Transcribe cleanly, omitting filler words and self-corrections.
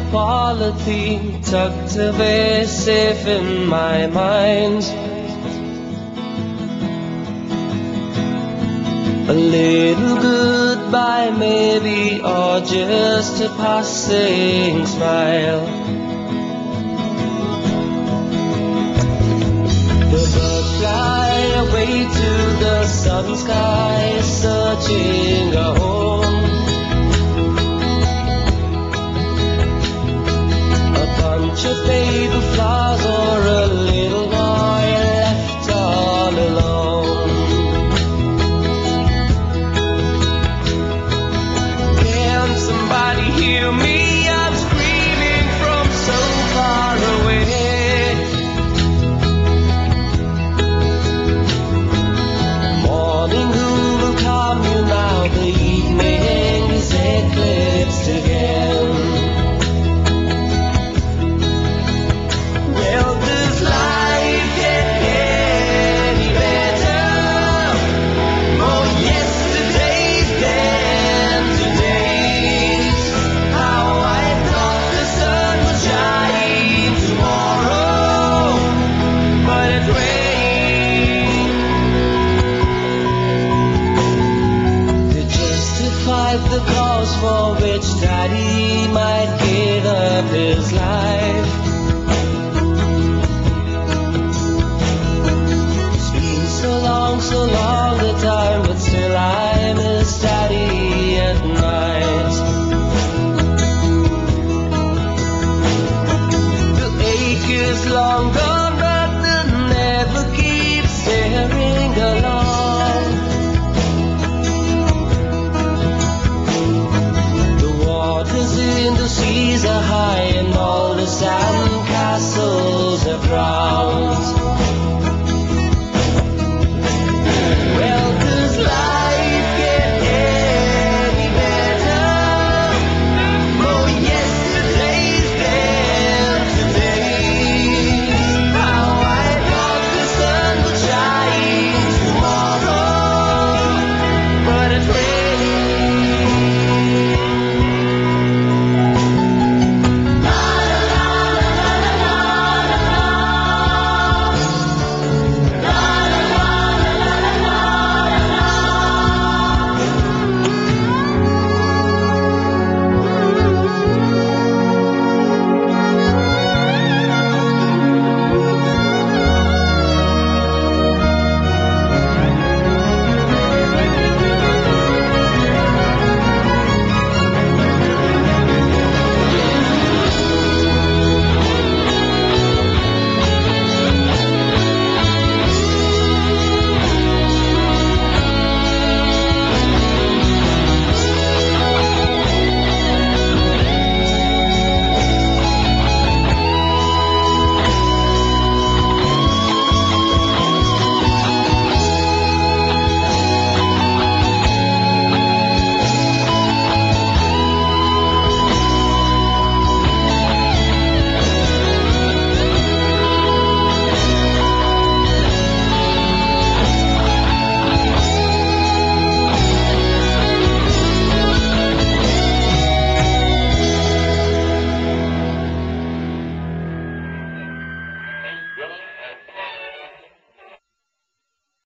polythene tucked away safe in my mind. A little goodbye maybe, or just a passing smile. The birds fly away to the southern sky, searching a home. A bunch of baby flowers or a little boy left all alone. Can somebody hear me? I'm screaming from so far away. Morning, who will calm you now? The evening is eclipsed again. Well, does life get any better? More yesterdays than todays. How I thought the sun would shine tomorrow, but it rained. They justified the cause for which Daddy might give up his life.